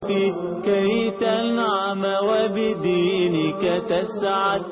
كي تنعم وبدينك تسعد.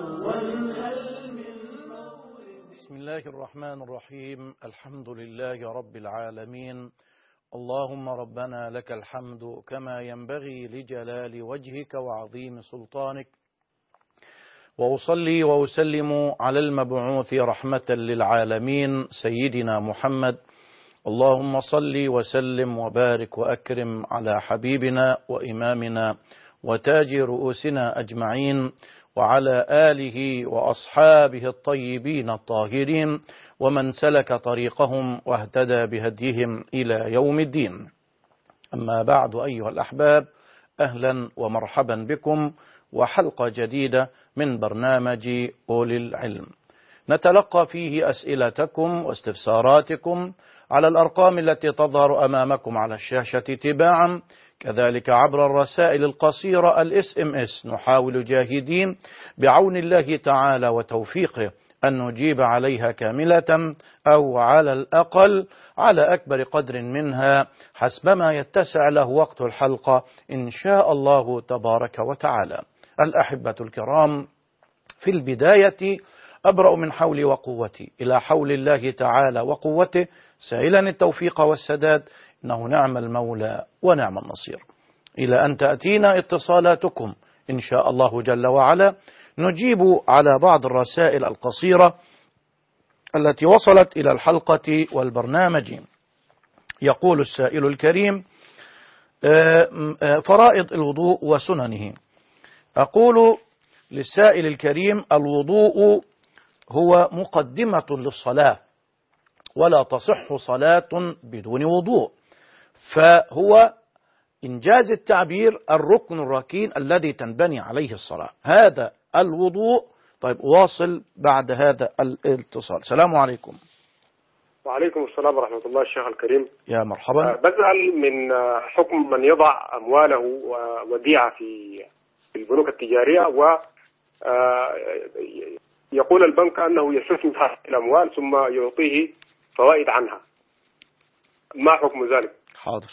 بسم الله الرحمن الرحيم. الحمد لله رب العالمين. اللهم ربنا لك الحمد كما ينبغي لجلال وجهك وعظيم سلطانك، وأصلي وأسلم على المبعوث رحمة للعالمين سيدنا محمد. اللهم صل وسلم وبارك وأكرم على حبيبنا وإمامنا وتاج رؤوسنا أجمعين، وعلى آله وأصحابه الطيبين الطاهرين، ومن سلك طريقهم واهتدى بهديهم إلى يوم الدين. أما بعد أيها الأحباب، أهلا ومرحبا بكم وحلقة جديدة من برنامج أولي العلم، نتلقى فيه أسئلتكم واستفساراتكم على الأرقام التي تظهر أمامكم على الشاشة تباعا، كذلك عبر الرسائل القصيرة SMS. نحاول جاهدين بعون الله تعالى وتوفيقه أن نجيب عليها كاملة أو على الأقل على أكبر قدر منها حسبما يتسع له وقت الحلقة إن شاء الله تبارك وتعالى. الأحبة الكرام، في البداية أبرأ من حولي وقوتي إلى حول الله تعالى وقوته، سائلا التوفيق والسداد، إنه نعم المولى ونعم النصير. إلى أن تأتينا اتصالاتكم إن شاء الله جل وعلا، نجيب على بعض الرسائل القصيرة التي وصلت إلى الحلقة والبرنامج. يقول السائل الكريم: فرائض الوضوء وسننه. أقول للسائل الكريم: الوضوء هو مقدمة للصلاة، ولا تصح صلاة بدون وضوء، فهو إنجاز التعبير الركن الركين الذي تنبني عليه الصلاة، هذا الوضوء. طيب، واصل بعد هذا الاتصال. السلام عليكم. وعليكم السلام ورحمة الله. الشيخ الكريم، يا مرحبا. بسأل من حكم من يضع أمواله وديعة في البنوك التجارية، ويقول البنك أنه يستثمر هذه الأموال ثم يعطيه فوائد عنها، ما حكم ذلك؟ حاضر.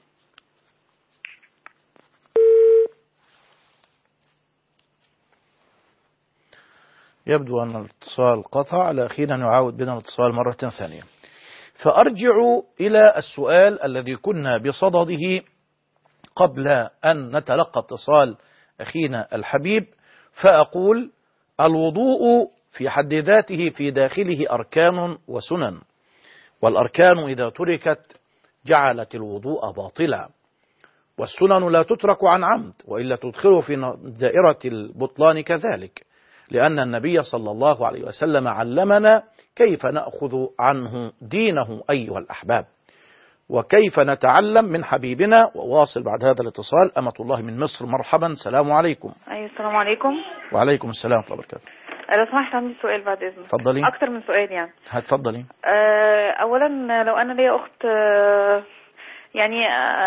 يبدو أن الاتصال قطع، على أخينا نعاود بنا الاتصال مرة ثانية. فأرجع إلى السؤال الذي كنا بصدده قبل أن نتلقى اتصال أخينا الحبيب، فأقول: الوضوء في حد ذاته في داخله أركان وسنن، والأركان إذا تركت جعلت الوضوء باطلا، والسنن لا تترك عن عمد، وإلا تدخله في دائرة البطلان كذلك، لأن النبي صلى الله عليه وسلم علمنا كيف نأخذ عنه دينه أيها الأحباب، وكيف نتعلم من حبيبنا. وواصل بعد هذا الاتصال أمة الله من مصر. مرحبا. السلام عليكم. أيوة، السلام عليكم. وعليكم السلام ورحمة الله وبركاته. لو سمحت عندي سؤال بعد إذنك. تفضلي. أكتر من سؤال يعني. هتفضلي. أولا، لو أنا ليا أخت يعني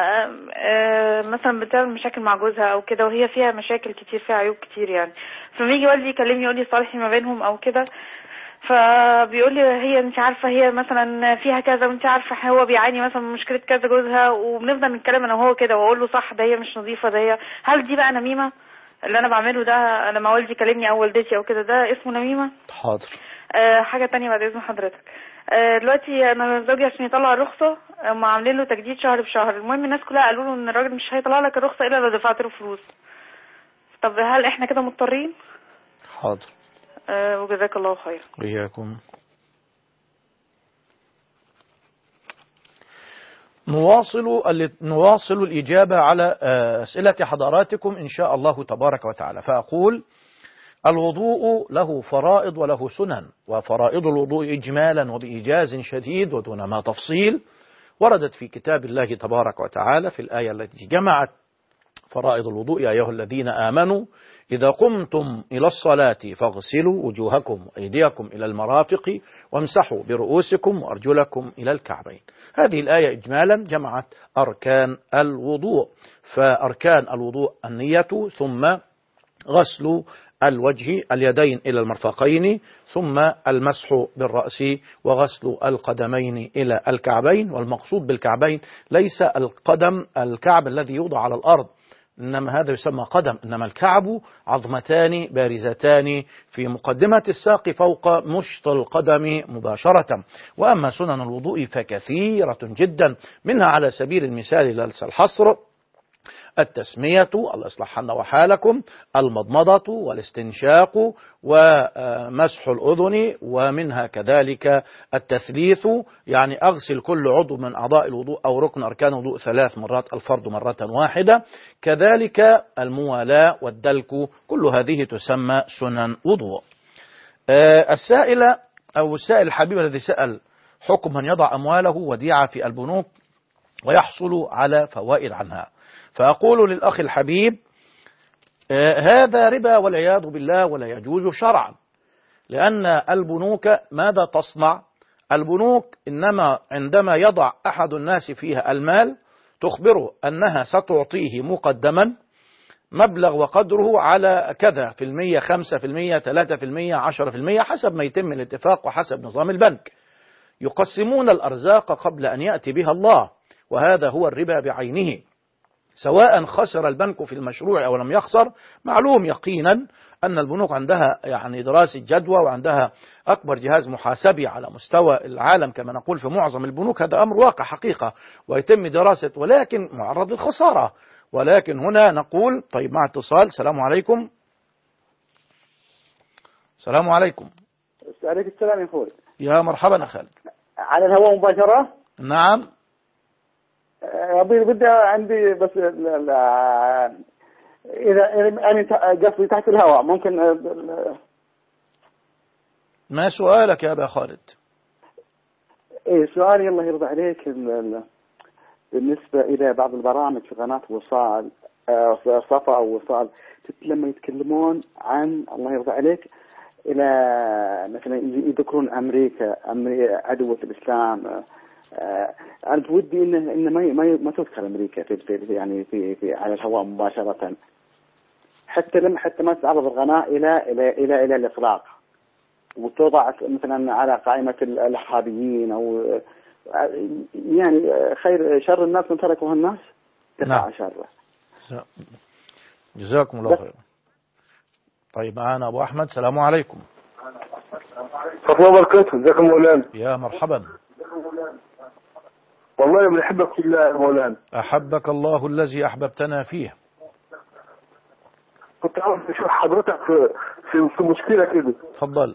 مثلا بتعمل مشاكل مع جوزها أو كده، وهي فيها مشاكل كتير، فيها عيوب كتير يعني، فلما يجي والدي يكلمني يقول لي صالحي ما بينهم أو كده، فبيقول لي هي انت عارفه هي مثلا فيها كذا، وانت عارفه هو بيعاني مثلا من مشكله كذا جوزها، وبنفضل نتكلم انا وهو كده، واقول له صح ده هي مش نظيفه، ده هي. هل دي بقى نميمه اللي انا بعمله ده لما والدي كلمني او والدتي او كده؟ ده اسمه نميمه؟ حاضر. حاجه تانية بعد اذن حضرتك. دلوقتي انا زوجي عشان يطلع الرخصه هم عاملين له تجديد شهر بشهر. المهم الناس كلها قالوا له ان الراجل مش هيطلع لك الرخصه الا لو دفعت له فلوس. طب هل احنا كده مضطرين؟ حاضر. وجزاك الله خير. وإياكم. نواصل الإجابة على أسئلة حضراتكم إن شاء الله تبارك وتعالى. فأقول: الوضوء له فرائض وله سنن، وفرائض الوضوء إجمالا وبإيجاز شديد ودون ما تفصيل وردت في كتاب الله تبارك وتعالى في الآية التي جمعت فرائض الوضوء: يا أيها الذين آمنوا إذا قمتم إلى الصلاة فاغسلوا وجوهكم وأيديكم إلى المرافق وامسحوا برؤوسكم وأرجلكم إلى الكعبين. هذه الآية إجمالا جمعت أركان الوضوء. فأركان الوضوء النية، ثم غسل الوجه اليدين إلى المرفقين، ثم المسح بالرأس، وغسل القدمين إلى الكعبين. والمقصود بالكعبين ليس الكعب الذي يوضع على الأرض، إنما هذا يسمى قدم، إنما الكعب عظمتان بارزتان في مقدمة الساق فوق مشط القدم مباشرة. وأما سنن الوضوء فكثيرة جدا، منها على سبيل المثال ليس الحصر: التسمية، الله يصلح حالنا وحالكم، المضمضة والاستنشاق ومسح الأذن، ومنها كذلك التثليث، يعني أغسل كل عضو من أعضاء الوضوء أو ركن أركان الوضوء 3 مرات، الفرض مرة واحدة. كذلك الموالاة والدلك، كل هذه تسمى سنن وضوء. السائل الحبيب الذي سأل حكم من يضع أمواله وديعة في البنوك ويحصل على فوائد عنها، فأقول للأخ الحبيب هذا ربا والعياذ بالله، ولا يجوز شرعا. لأن البنوك ماذا تصنع؟ البنوك إنما عندما يضع أحد الناس فيها المال تخبره أنها ستعطيه مقدما مبلغ وقدره على كذا في المية، 5%، 3%، 10%، حسب ما يتم الاتفاق وحسب نظام البنك. يقسمون الأرزاق قبل أن يأتي بها الله، وهذا هو الربا بعينه. سواء خسر البنك في المشروع أو لم يخسر، معلوم يقينا أن البنوك عندها يعني دراسة جدوى، وعندها أكبر جهاز محاسبي على مستوى العالم كما نقول في معظم البنوك. هذا أمر واقع حقيقة ويتم دراسة، ولكن معرض للخسارة. ولكن هنا نقول طيب مع اتصال. السلام عليكم. السلام عليكم. عليكم السلام يا أخوي. يا مرحبا خالد. على الهواء مباشرة؟ نعم. بدي عندي بس إذا أنا قصدي تحت الهواء ممكن. ما سؤالك يا أبا خالد؟ إيه سؤالي الله يرضى عليك، بالنسبة إلى بعض البرامج في قناة وصال صفا أو وصال، لما يتكلمون عن الله يرضى عليك إلى مثلا يذكرون أمريكا عدوة الإسلام، أنا بودي إن ما تذكر أمريكا يعني في على الهواء مباشرة، حتى ما تتعرض القناة إلى الإطلاق، وتوضع مثلا على قائمة الإرهابيين أو يعني شر الناس من تركوها الناس تقع شره. جزاكم الله خير. طيب معنا أبو أحمد. السلام عليكم. ورحمة الله وبركاته. ازيك يا مولانا؟ يا مرحبا. والله بنحبك في الله يا مولانا. أحبك الله الذي أحببتنا فيه. كنت عاوز أشوف حضرتك في مشكلة كده. تفضل.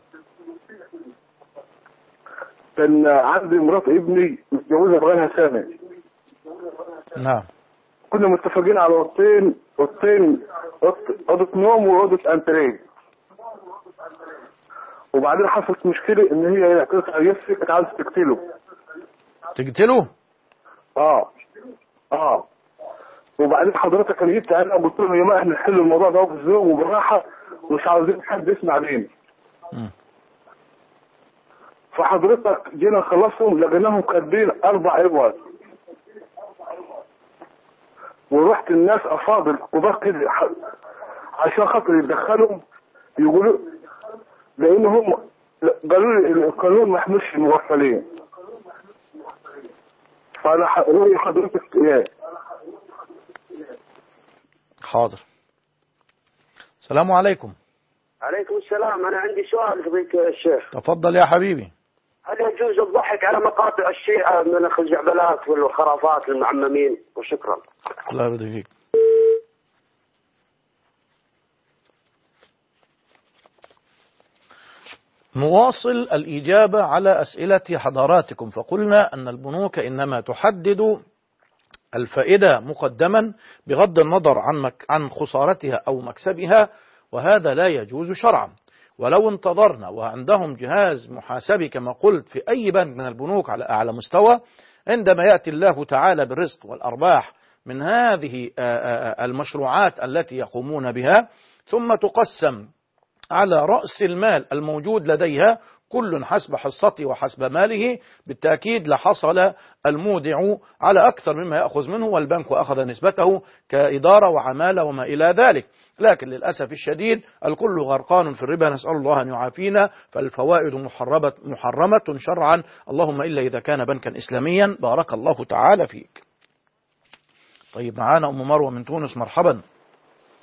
كان عندي مرات ابني متجوزة بقالها سنة. نعم. كنا متفقين على أوضتين، أوضة نوم وأوضة أنتريه. وبعدين حصلت مشكلة إن هي تقطع يسري، كانت عاوزة تقتله. تقتله؟ وبعدين حضرتك انا جبت انا وقلت لهم يا جماعه احنا نحل الموضوع ده بالذوق وبالراحه ومش عاوزين حد يسمع علينا. فحضرتك جينا نخلصهم لقيناهم كاتبين 4 عبوات، ورحت الناس افاضل كبار كده عشان خاطر يتدخلوا يقولوا، لانهم قالوا لي القانون ما يحملش المغفلين. فانا رأي حضرتك ايه؟ حاضر. السلام عليكم. عليكم السلام. أنا عندي سؤال فضيلة الشيخ. تفضل يا حبيبي. هل يجوز الضحك على مقاطع الشيعة من الخزعبلات والخرافات المعممين؟ وشكرا. الله يرضى فيك. نواصل الإجابة على أسئلة حضراتكم. فقلنا أن البنوك إنما تحدد الفائدة مقدما بغض النظر عن خسارتها أو مكسبها، وهذا لا يجوز شرعا. ولو انتظرنا وعندهم جهاز محاسبي كما قلت في أي بنك من البنوك على أعلى مستوى، عندما يأتي الله تعالى بالرزق والأرباح من هذه المشروعات التي يقومون بها، ثم تقسم على رأس المال الموجود لديها كل حسب حصته وحسب ماله، بالتأكيد لحصل المودع على أكثر مما يأخذ منه، والبنك أخذ نسبته كإدارة وعمالة وما إلى ذلك. لكن للأسف الشديد الكل غرقان في الربا، نسأل الله أن يعافينا. فالفوائد محرمة شرعا، اللهم إلا إذا كان بنكا إسلاميا. بارك الله تعالى فيك. طيب معانا أم مروة من تونس. مرحبا.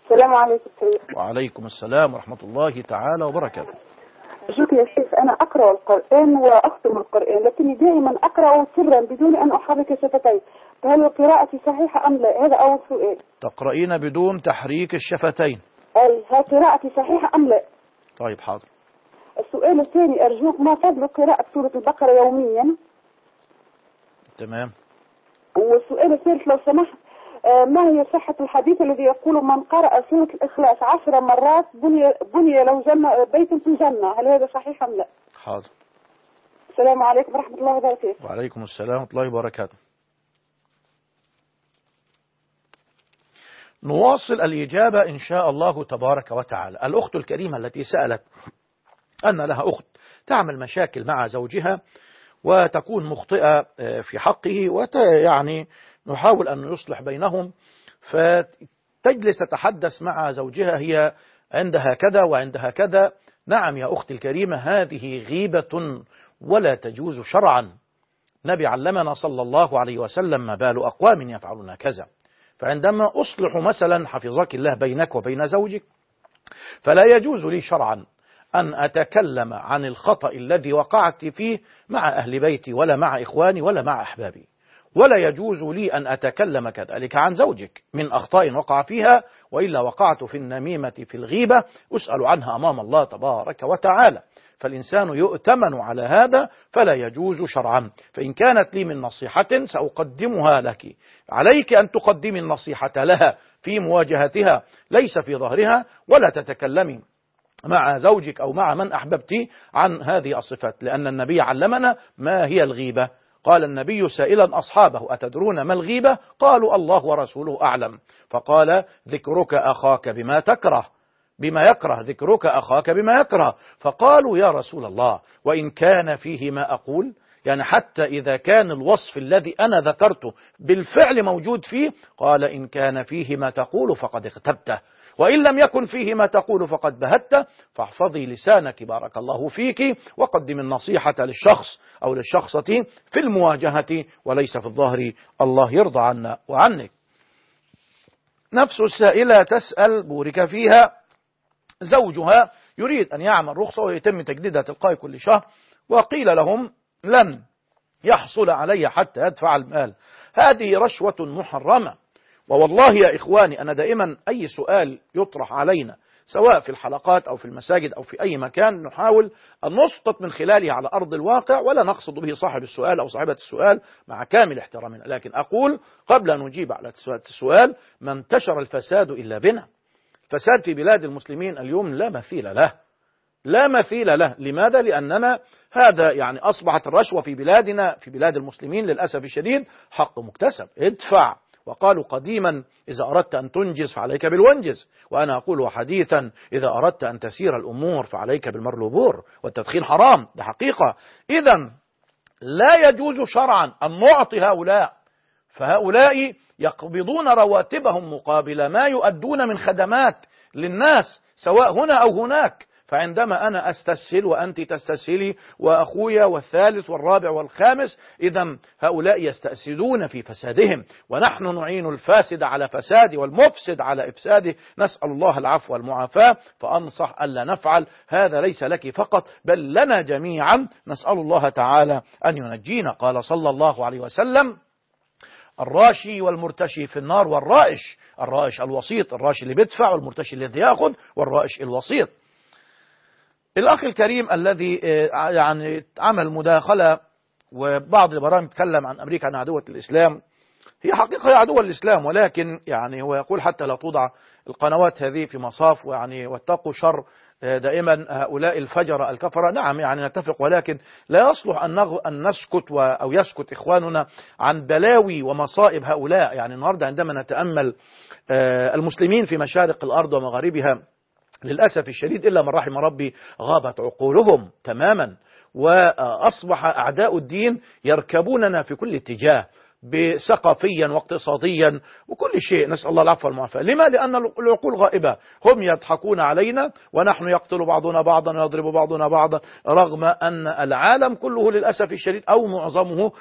السلام عليكم سيد. وعليكم السلام ورحمة الله تعالى وبركاته. أرجوك يا شيخ، أنا أقرأ القرآن وأختم القرآن، لكني دائما أقرأ سرا بدون أن أحرك شفتي، فهل قراءتي صحيحة أم لا؟ هذا أول سؤال. تقرأين بدون تحريك الشفتين؟ أي، هل قراءتي صحيحة أم لا؟ طيب حاضر. السؤال الثاني، أرجوك ما فضل قراءة سورة البقرة يوميا؟ تمام. والسؤال الثالث لو سمحت، ما هي صحة الحديث الذي يقول من قرأ سورة الإخلاص 10 مرات بني له بيت في الجنة، هل هذا صحيح أم لا؟ حاضر. السلام عليكم ورحمة الله وبركاته. وعليكم السلام ورحمة الله وبركاته. نواصل الإجابة إن شاء الله تبارك وتعالى. الأخت الكريمة التي سألت أن لها أخت تعمل مشاكل مع زوجها وتكون مخطئة في حقه يعني نحاول أن يصلح بينهم، فتجلس تتحدث مع زوجها هي عندها كذا وعندها كذا. نعم يا أختي الكريمة، هذه غيبة ولا تجوز شرعا. نبي علمنا صلى الله عليه وسلم ما بال أقوام يفعلون كذا. فعندما أصلح مثلا حفظك الله بينك وبين زوجك، فلا يجوز لي شرعا أن أتكلم عن الخطأ الذي وقعت فيه مع أهل بيتي ولا مع إخواني ولا مع أحبابي، ولا يجوز لي أن أتكلم كذلك عن زوجك من أخطاء وقع فيها، وإلا وقعت في النميمة في الغيبة أسأل عنها أمام الله تبارك وتعالى. فالإنسان يؤتمن على هذا، فلا يجوز شرعا. فإن كانت لي من نصيحة سأقدمها لك، عليك أن تقدمي النصيحة لها في مواجهتها ليس في ظهرها، ولا تتكلمي مع زوجك أو مع من أحببت عن هذه الصفات، لأن النبي علمنا ما هي الغيبة. قال النبي سائلا أصحابه أتدرون ما الغيبة؟ قالوا الله ورسوله أعلم. فقال ذكرك أخاك بما تكره، بما يكره، ذكرك أخاك بما يكره. فقالوا يا رسول الله وإن كان فيه ما أقول، يعني حتى إذا كان الوصف الذي أنا ذكرته بالفعل موجود فيه، قال إن كان فيه ما تقول فقد اغتبته، وإن لم يكن فيه ما تقول فقد بهته، فاحفظي لسانك بارك الله فيك، وقدم النصيحة للشخص أو للشخصة في المواجهة وليس في الظهر. الله يرضى عنا وعنك. نفس السائلة تسأل بورك فيها، زوجها يريد أن يعمل رخصة ويتم تجديدها تلقائي كل شهر، وقيل لهم لن يحصل علي حتى يدفع المال. هذه رشوة محرمة. ووالله يا إخواني أنا دائما أي سؤال يطرح علينا سواء في الحلقات أو في المساجد أو في أي مكان نحاول أن نسقط من خلاله على أرض الواقع، ولا نقصد به صاحب السؤال أو صاحبة السؤال مع كامل احترامنا. لكن أقول قبل أن نجيب على السؤال، ما انتشر الفساد إلا بنا. الفساد في بلاد المسلمين اليوم لا مثيل له، لا مثيل له. لماذا؟ لأننا هذا يعني أصبحت الرشوة في بلادنا في بلاد المسلمين للأسف الشديد حق مكتسب، ادفع. وقالوا قديما إذا أردت أن تنجز فعليك بالونجز، وأنا أقول حديثا إذا أردت أن تسير الأمور فعليك بالمرلوبور، والتدخين حرام، ده حقيقة. إذن لا يجوز شرعا أن نعطي هؤلاء، فهؤلاء يقبضون رواتبهم مقابل ما يؤدون من خدمات للناس سواء هنا أو هناك. فعندما أنا أستسهل وأنت تستسهلي وأخويا والثالث والرابع والخامس، إذن هؤلاء يستأسدون في فسادهم، ونحن نعين الفاسد على فساده والمفسد على إفساده. نسأل الله العفو والمعافاة. فأنصح ألا نفعل هذا، ليس لك فقط بل لنا جميعا. نسأل الله تعالى أن ينجينا. قال صلى الله عليه وسلم الراشي والمرتشي في النار، والرائش، الرائش الوسيط، الراشي اللي بيدفع والمرتشي الذي يأخذ والرائش الوسيط. الأخ الكريم الذي يعني عمل مداخلة وبعض البرامج تكلم عن أمريكا عن عدوة الإسلام، هي حقيقة هي عدوة الإسلام، ولكن يعني هو يقول حتى لا توضع القنوات هذه في مصاف، ويعني واتقوا شر دائما هؤلاء الفجر الكفرة. نعم يعني نتفق، ولكن لا يصلح أن نسكت أو يسكت إخواننا عن بلاوي ومصائب هؤلاء. يعني النهاردة عندما نتأمل المسلمين في مشارق الأرض ومغاربها للأسف الشديد إلا من رحم ربي غابت عقولهم تماما، وأصبح أعداء الدين يركبوننا في كل اتجاه. ثقافيا واقتصاديا وكل شيء، نسأل الله العفو والمعافاة. لما؟ لأن العقول غائبة، هم يضحكون علينا ونحن يقتل بعضنا بعضا ويضرب بعضنا بعضا، رغم أن العالم كله للأسف الشديد أو معظمه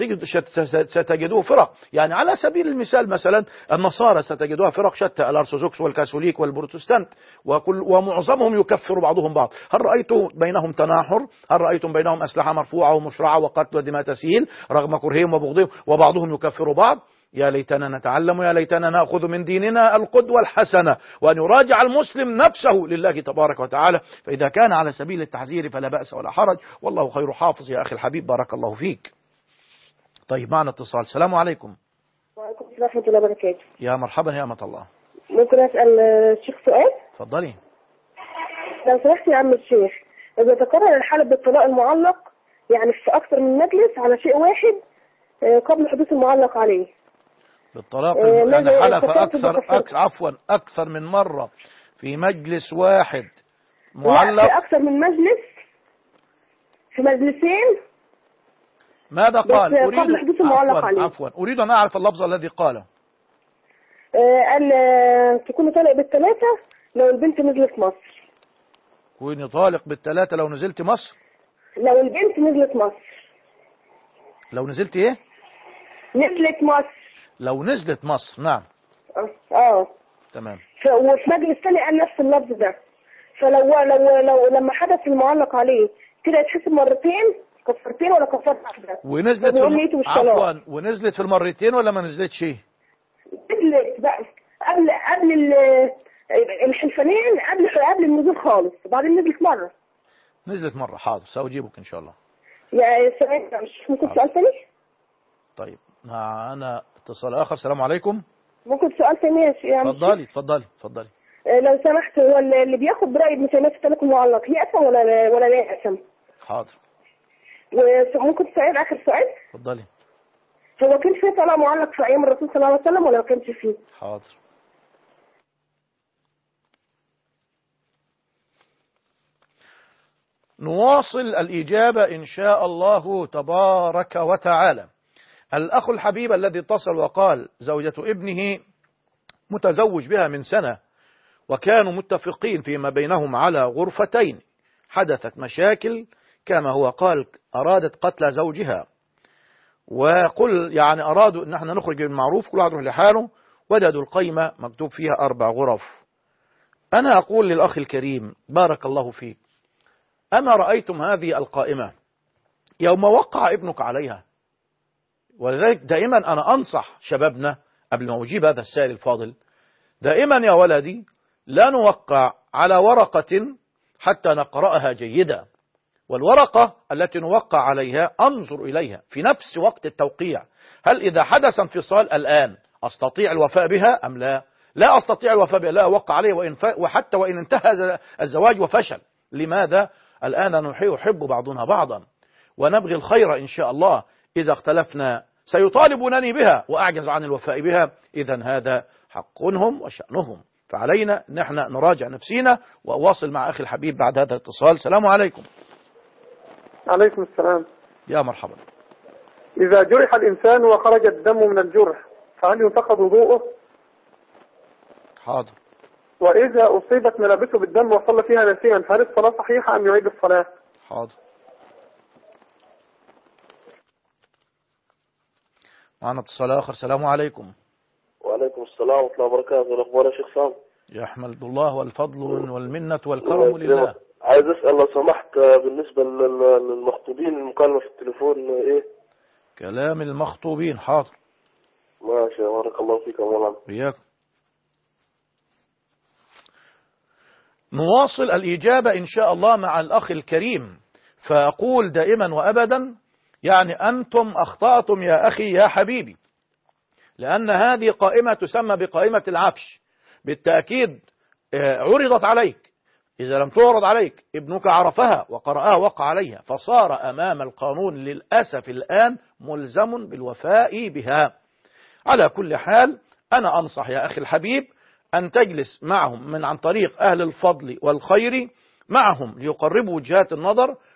ستجدوه فرق. يعني على سبيل المثال مثلا النصارى ستجدوها فرق شتى، الأرثوذكس والكاثوليك والبروتستانت، ومعظمهم يكفر بعضهم بعض. هل رأيتم بينهم تناحر؟ هل رأيتم بينهم أسلحة مرفوعة ومشرعة وقتل ودماء تسيل رغم كرههم وبغضهم، وبعضهم يكفر بعض؟ يا ليتنا نتعلم، يا ليتنا نأخذ من ديننا القدوة الحسنة، وأن يراجع المسلم نفسه لله تبارك وتعالى. فإذا كان على سبيل التحذير فلا بأس ولا حرج، والله خير حافظ يا أخي الحبيب، بارك الله فيك. طيب معنا اتصال. السلام عليكم. وعليكم السلام ورحمة الله وبركاته. يا مرحبا يا أمة الله. ممكن أسأل الشيخ سؤال؟ اتفضلي. لو سمحت يا عم الشيخ، إذا تكرر الحالة بالطلاق المعلق يعني في أكثر من مجلس على شيء واحد قبل حدوث المعلق عليه، بالطلاق يعني حلف أكثر من مرة في مجلس واحد معلق، في أكثر من مجلس، في مجلسين، ماذا قال؟ قبل حدوث المعلق عليه. أريد أن أعرف اللفظ الذي قاله. قال تكون طالق بالثلاثة لو البنت نزلت مصر. كوني طالق بالثلاثة لو نزلت مصر؟ لو البنت نزلت مصر. لو نزلت ايه؟ نزلت مصر. لو نزلت مصر، نعم. تمام. وفي مجلس ثاني قال نفس اللفظ ده. فلو لما حدث المعلق عليه كده يتحسب مرتين، كفرتين ولا كفاره واحده؟ ونزلت ونزلت في المرتين ولا ما نزلتش؟ نزلت بقى قبل الحلفانين، قبل النزول خالص، وبعدين نزلت مرة. حاضر، سأجيبك إن شاء الله. يا سؤال، مش ممكن سؤال ثاني؟ طيب معنا اتصال آخر. السلام عليكم. ممكن سؤال ثاني يا عم؟ اتفضلي. لو سمحت، هو اللي بياخد برأي مسميات الطلاق المعلق يأثم ولا لا يأثم؟ حاضر. وممكن سؤال، آخر سؤال؟ اتفضلي. هو كان في طلاق معلق في أيام الرسول صلى الله عليه وسلم ولا ما كانش فيه؟ حاضر. نواصل الإجابة إن شاء الله تبارك وتعالى. الأخ الحبيب الذي اتصل وقال زوجة ابنه متزوج بها من سنة، وكانوا متفقين فيما بينهم على غرفتين، حدثت مشاكل كما هو قال، أرادت قتل زوجها، وقل يعني أرادوا أن احنا نخرج بالمعروف، كل واحد يروح لحاله، وجدوا القيمة مكتوب فيها 4 غرف. أنا أقول للأخ الكريم بارك الله فيك، أما رأيتم هذه القائمة يوم وقع ابنك عليها؟ ولذلك دائما أنا أنصح شبابنا قبل ما أجيب هذا السائل الفاضل، دائما يا ولدي لا نوقع على ورقة حتى نقرأها جيدا، والورقة التي نوقع عليها أنظر إليها في نفس وقت التوقيع، هل إذا حدث انفصال الآن أستطيع الوفاء بها أم لا؟ لا أستطيع الوفاء بها، لا أوقع عليه، وحتى وإن انتهى الزواج وفشل. لماذا؟ الآن نحب بعضنا بعضا ونبغي الخير إن شاء الله. إذا اختلفنا سيطالبونني بها وأعجز عن الوفاء بها، إذا هذا حقهم وشأنهم، فعلينا نحن نراجع نفسينا. وأواصل مع أخي الحبيب بعد هذا الاتصال. السلام عليكم. عليكم السلام. يا مرحبا. إذا جرح الإنسان وخرج الدم من الجرح فهل ينتقض وضوءه؟ حاضر. وإذا أصيبت ملابسه بالدم وصلى فيها ناسيا فهل الصلاة صحيحة أم يعيد الصلاة؟ حاضر. معنا اتصال آخر. السلام عليكم. وعليكم السلام ورحمة الله وبركاته. الأخبار يا شيخ سام؟ يحمد الله والفضل والمنة والكرم لله. عايز أسأل لو سمحت بالنسبة للمخطوبين، المكالمة في التليفون إيه؟ كلام المخطوبين. حاضر. ماشي، بارك الله فيك يا مولانا. وياكم. نواصل الإجابة إن شاء الله مع الأخ الكريم، فأقول دائما وأبدا يعني أنتم أخطأتم يا أخي يا حبيبي، لأن هذه قائمة تسمى بقائمة العفش، بالتأكيد عرضت عليك، إذا لم تعرض عليك ابنك عرفها وقرأها وقع عليها، فصار أمام القانون للأسف الآن ملزم بالوفاء بها. على كل حال أنا أنصح يا أخي الحبيب أن تجلس معهم عن طريق أهل الفضل والخير معهم ليقربوا وجهات النظر،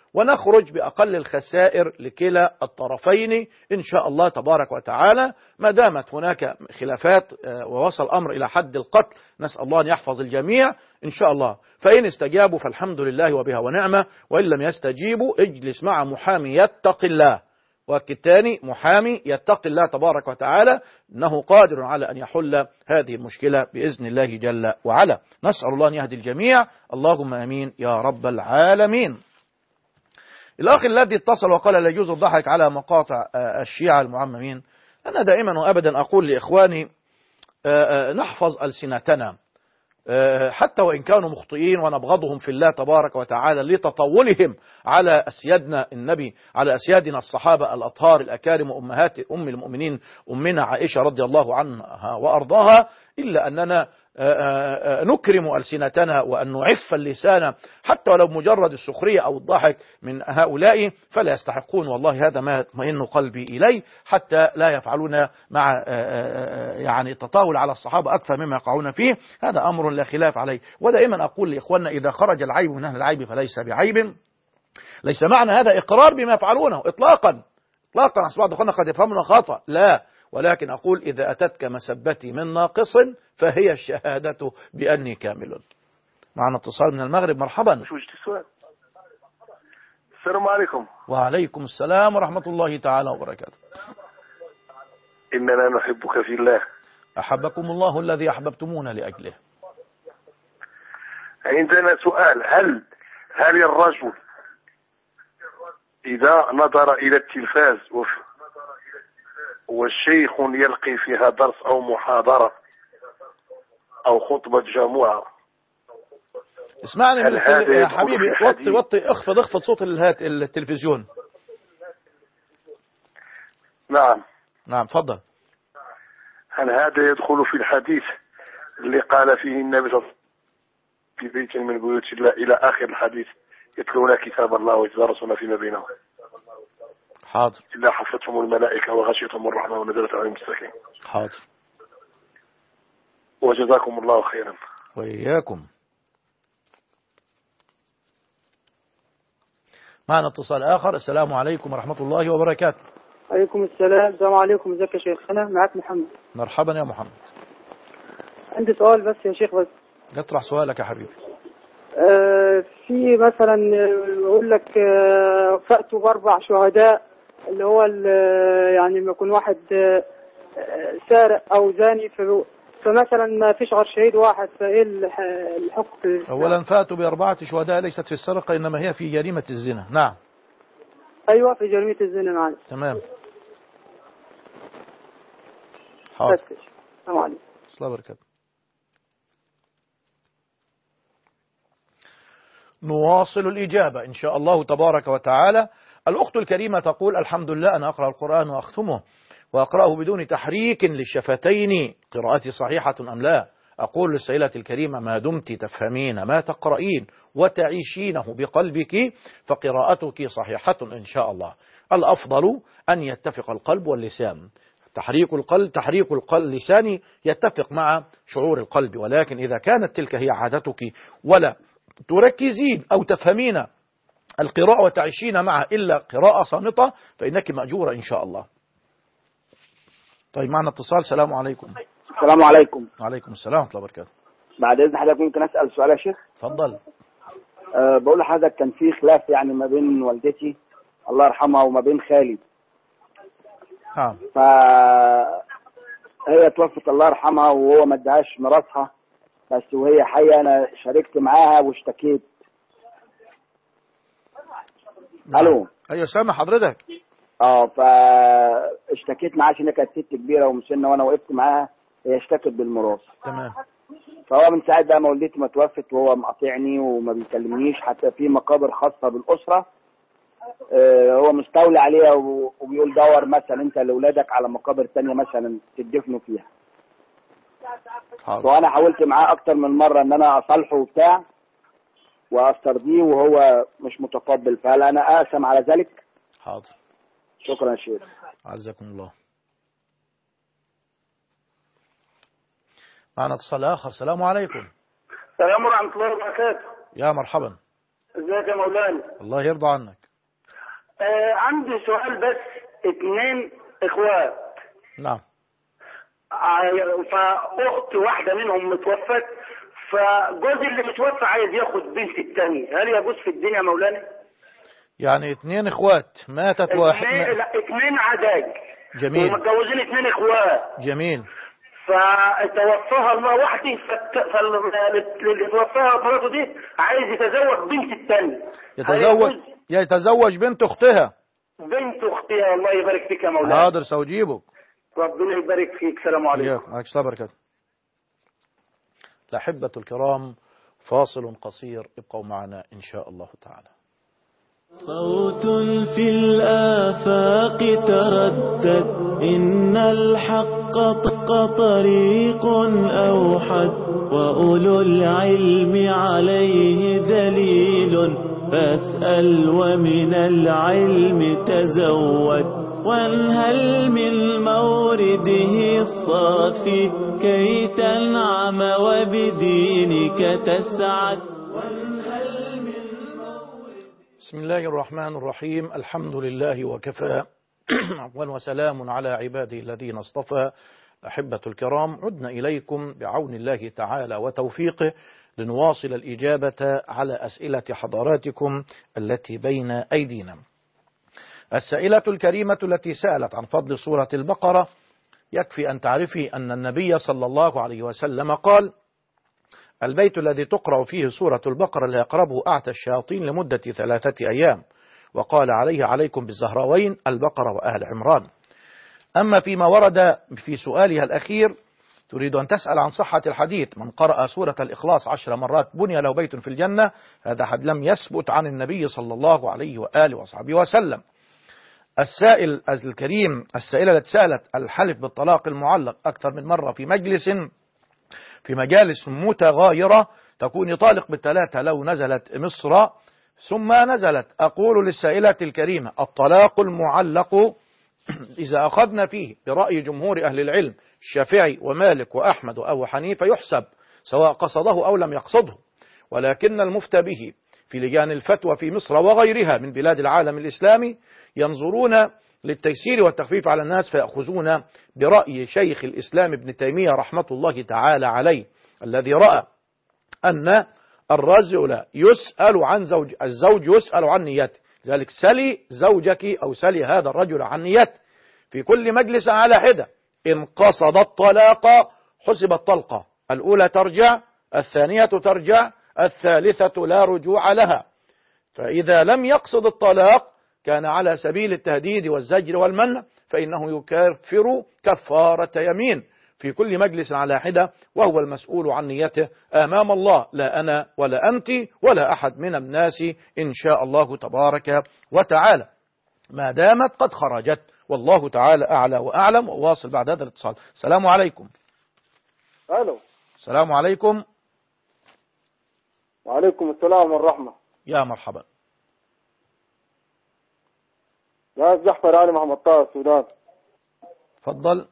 ونخرج بأقل الخسائر لكلا الطرفين إن شاء الله تبارك وتعالى. ما دامت هناك خلافات ووصل الأمر إلى حد القتل، نسأل الله أن يحفظ الجميع إن شاء الله. فإن استجابوا فالحمد لله وبها ونعمة، وإن لم يستجيبوا اجلس مع محامي يتقي الله. والثاني محامي يتقي الله تبارك وتعالى، إنه قادر على أن يحل هذه المشكلة بإذن الله جل وعلا. نسأل الله أن يهدي الجميع، اللهم أمين يا رب العالمين. الأخ الذي اتصل وقال لا يجوز الضحك على مقاطع الشيعة المعممين، أنا دائما وأبدا أقول لإخواني نحفظ ألسنتنا حتى وإن كانوا مخطئين، ونبغضهم في الله تبارك وتعالى لتطولهم على أسيادنا النبي، على أسيادنا الصحابة الأطهار الأكارم وأمهات أم المؤمنين أمنا عائشة رضي الله عنها وأرضاها، إلا أننا نكرم ألسنتنا وأن نعف اللسان حتى ولو مجرد السخرية أو الضحك من هؤلاء، فلا يستحقون والله هذا ما يطمئن قلبي إليه، حتى لا يفعلون مع يعني التطاول على الصحابة أكثر مما يقعون فيه. هذا أمر لا خلاف عليه. ودائما أقول لإخواننا إذا خرج العيب من أهل العيب فليس بعيب. ليس معنى هذا إقرار بما يفعلونه إطلاقا إطلاقا، بعض إخواننا قد يفهمنا خطأ، لا، ولكن أقول إذا أتتك مسبتي من ناقص فهي الشهادة بأني كامل. معنا اتصال من المغرب، مرحبا. السلام عليكم. وعليكم السلام ورحمة الله تعالى وبركاته. إننا نحبك في الله. أحبكم الله الذي أحببتمونا لأجله. عندنا سؤال، هل الرجل إذا نظر إلى التلفاز والشيخ يلقي فيها درس أو محاضرة أو خطبة جمعة، اسمعني يا حبيبي، وطي اخفض صوت التلفزيون. نعم فضل. هل هذا يدخل في الحديث اللي قال فيه النبي صلى الله عليه وسلم في بيت من بيوت الله إلى آخر الحديث يتلون كتاب الله ويتدارسون فيما بينهم؟ حاضر. إلا حفتهم الملائكة وغشيتهم الرحمة ونزلت عليهم السكينة. حاضر. وجزاكم الله خيرا. وإياكم. معنا اتصال آخر. السلام عليكم ورحمة الله وبركاته. عليكم السلام. السلام عليكم. ازيك يا شيخنا؟ معك محمد. مرحبا يا محمد. عندي سؤال بس يا شيخ. بس اطرح سؤالك يا حبيبي. في مثلا يقول لك فأتوا بأربع شهداء، اللي هو يعني لما يكون واحد سارق أو زاني، فمثلا ما فيش غير شهيد واحد، فإيه الحكم؟ أولا فأتوا بأربعة شهداء ليست في السرقة، إنما هي في جريمة الزنا. نعم. أيوة في جريمة الزنا. معنا. تمام. حاضر. السلام عليكم. السلام عليكم. نواصل الإجابة إن شاء الله تبارك وتعالى. الأخت الكريمة تقول الحمد لله أنا أقرأ القرآن وأختمه وأقرأه بدون تحريك للشفتين، قراءتي صحيحة أم لا؟ أقول للسائلة الكريمة ما دمت تفهمين ما تقرأين وتعيشينه بقلبك فقراءتك صحيحة إن شاء الله. الأفضل أن يتفق القلب واللسان. تحريك اللسان يتفق مع شعور القلب، ولكن إذا كانت تلك هي عادتك ولا تركزين أو تفهمين القراءة وتعيشين معها إلا قراءة صامتة فإنك مأجورة إن شاء الله. طيب معنا اتصال. السلام عليكم. السلام عليكم. وعليكم السلام ورحمة الله وبركاته. بعد إذن حضرتك ممكن أسأل سؤال يا شيخ؟ اتفضل. بقول لحضرتك كان في خلاف يعني ما بين والدتي الله يرحمها وما بين خالي. نعم. هي توفت الله يرحمها وهو ما ادهاش ميراثها، بس وهي حية أنا شاركت معاها واشتكيت. الو. ايوه سامع حضرتك. فاشتكيت معاها عشان كانت ست كبيره ومسنه وانا وقفت معاها، هي اشتكت بالميراث. تمام. فهو من ساعه بقى ما والدتي ما توفت وهو مقاطعني وما بيكلمنيش، حتى في مقابر خاصه بالاسره هو مستولي عليها وبيقول دور مثلا انت لاولادك على مقابر ثانيه مثلا تدفنوا فيها. وانا حاولت معاه اكتر من مره ان انا اصالحه وبتاع واسترضيه وهو مش متقبل، فهل انا اقسم على ذلك؟ حاضر. شكرا يا شيخ. عزكم الله. معنا اتصال اخر. السلام عليكم. السلام ورحمه الله وبركاته. يا مرحبا. ازيك يا مولانا؟ الله يرضى عنك. عندي سؤال بس. 2 اخوات. نعم. فاخت واحده منهم متوفت، فجوزي اللي متوفى عايز ياخد بنت الثانيه، هل يجوز في الدنيا مولانا؟ يعني 2 اخوات ماتت واحد. 2 عداج. جميل. ومتجوزين 2 اخوات. جميل. فتوفاها الله وحدي، فاللي توفاها مراته دي عايز يتزوج بنت الثانيه. يتزوج بنت اختها. بنت اختها. الله يبارك فيك يا مولانا. حاضر سأجيبك. ربنا يبارك فيك. السلام عليكم. عليكم السلام ورحمة الله. الأحبة الكرام، فاصل قصير، ابقوا معنا إن شاء الله تعالى. صوت في الآفاق تردد، إن الحق طريق أوحد، وأولو العلم عليه دليل، فاسأل ومن العلم تزود، وانهل من مورده الصافي، كي تنعم وبدينك تسعد. بسم الله الرحمن الرحيم. الحمد لله وكفى وسلام على عباده الذين اصطفى. أحبة الكرام، عدنا إليكم بعون الله تعالى وتوفيقه لنواصل الإجابة على أسئلة حضراتكم التي بين أيدينا. السائلة الكريمة التي سألت عن فضل سورة البقرة، يكفي أن تعرفي أن النبي صلى الله عليه وسلم قال: البيت الذي تقرأ فيه سورة البقرة لا يقربه أعتى الشياطين لمدة 3 أيام. وقال عليكم بالزهراوين البقرة وآل عمران. أما فيما ورد في سؤالها الأخير، تريد أن تسأل عن صحة الحديث: من قرأ سورة الإخلاص 10 مرات بني له بيت في الجنة. هذا حد لم يثبت عن النبي صلى الله عليه وآله وصحبه وسلم. السائل الكريم، السائلة التي سألت الحلف بالطلاق المعلق أكثر من مرة في مجالس متغايرة، تكون طالق ب3 لو نزلت مصر ثم نزلت. أقول للسائلة الكريمة: الطلاق المعلق إذا أخذنا فيه برأي جمهور أهل العلم الشافعي ومالك وأحمد وأبو حنيفة يحسب، سواء قصده أو لم يقصده. ولكن المفتى به في لجان الفتوى في مصر وغيرها من بلاد العالم الإسلامي ينظرون للتيسير والتخفيف على الناس، فيأخذون برأي شيخ الإسلام ابن تيمية رحمة الله تعالى عليه، الذي رأى أن الرجل يسأل عن الزوج يسأل عن نيته. لذلك سلي زوجك أو سلي هذا الرجل عن نيته في كل مجلس على حدة. إن قصد الطلاق حسب الطلقة، الأولى ترجع، الثانية ترجع، الثالثة لا رجوع لها. فإذا لم يقصد الطلاق كان على سبيل التهديد والزجر والمنع، فإنه يكفر كفارة يمين في كل مجلس على حدة، وهو المسؤول عن نيته أمام الله، لا أنا ولا أنت ولا أحد من الناس إن شاء الله تبارك وتعالى، ما دامت قد خرجت، والله تعالى أعلى وأعلم. وواصل بعد هذا الاتصال. السلام عليكم. ألو. السلام عليكم. وعليكم السلام والرحمة. يا مرحبا. يا جحفر علي محمد طه السودان. تفضل.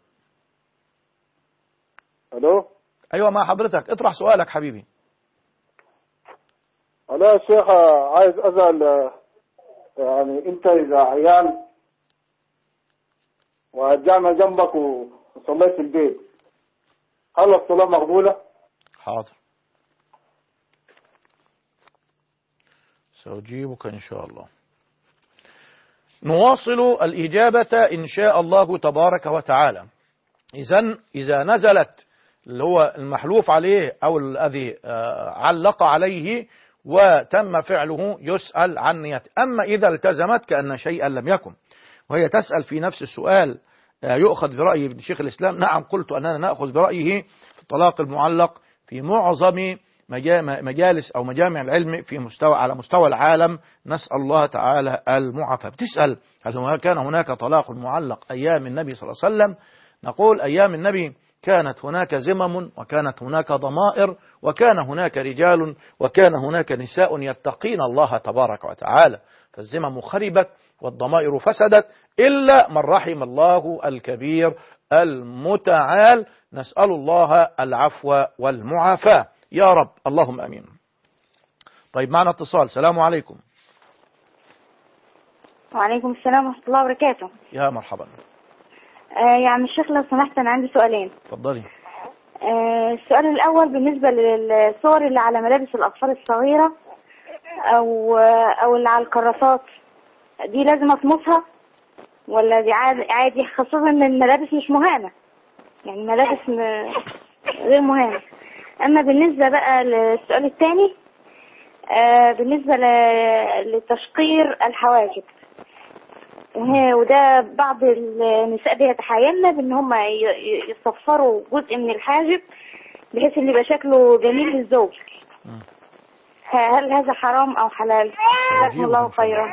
ألو. أيوة مع حضرتك، اطرح سؤالك حبيبي. أنا يا شيخ عايز أسأل، يعني أنت إذا عيان والجامع جنبك وصليت في البيت، هل الصلاة مقبولة؟ حاضر، سأجيبك إن شاء الله. نواصل الإجابة إن شاء الله تبارك وتعالى. إذا نزلت اللي هو المحلوف عليه أو الذي علق عليه وتم فعله يسأل عن نيته. أما إذا التزمت كأن شيئا لم يكن، وهي تسأل في نفس السؤال: يؤخذ برأي ابن شيخ الإسلام؟ نعم، قلت أننا نأخذ برأيه في الطلاق المعلق في معظم مجالس أو مجامع العلم على مستوى العالم. نسأل الله تعالى المعافاة. بتسأل هل كان هناك طلاق معلق أيام النبي صلى الله عليه وسلم؟ نقول أيام النبي كانت هناك زمم، وكانت هناك ضمائر، وكان هناك رجال، وكان هناك نساء يتقين الله تبارك وتعالى، فالزمم خربت والضمائر فسدت إلا من رحم الله الكبير المتعال. نسأل الله العفو والمعافاة يا رب، اللهم أمين. طيب معنا اتصال. السلام عليكم. وعليكم السلام ورحمة الله وبركاته. يا مرحبا. يا عم الشيخ لو سمحت أنا عندي سؤالين. اتفضلي. السؤال الأول بالنسبة للصور اللي على ملابس الأطفال الصغيرة أو اللي على الكراسات، دي لازم أطمسها ولا دي عادي، خاصة إن الملابس مش مهانة، يعني ملابس غير مهانة. أما بالنسبة بقى للسؤال الثاني، بالنسبة لتشقير الحواجب، وده بعض النساء بيتحايلن بان هم يصفروا جزء من الحاجب بحيث ان يبقى شكله جميل للزوج. هل هذا حرام او حلال؟ جزاكم الله خيرا.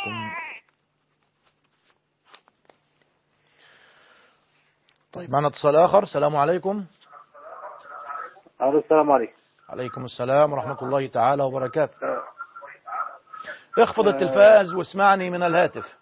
طيب معنا اتصال اخر. السلام عليكم. السلام عليكم. عليكم السلام ورحمة الله تعالى وبركاته. اخفض التلفاز واسمعني من الهاتف.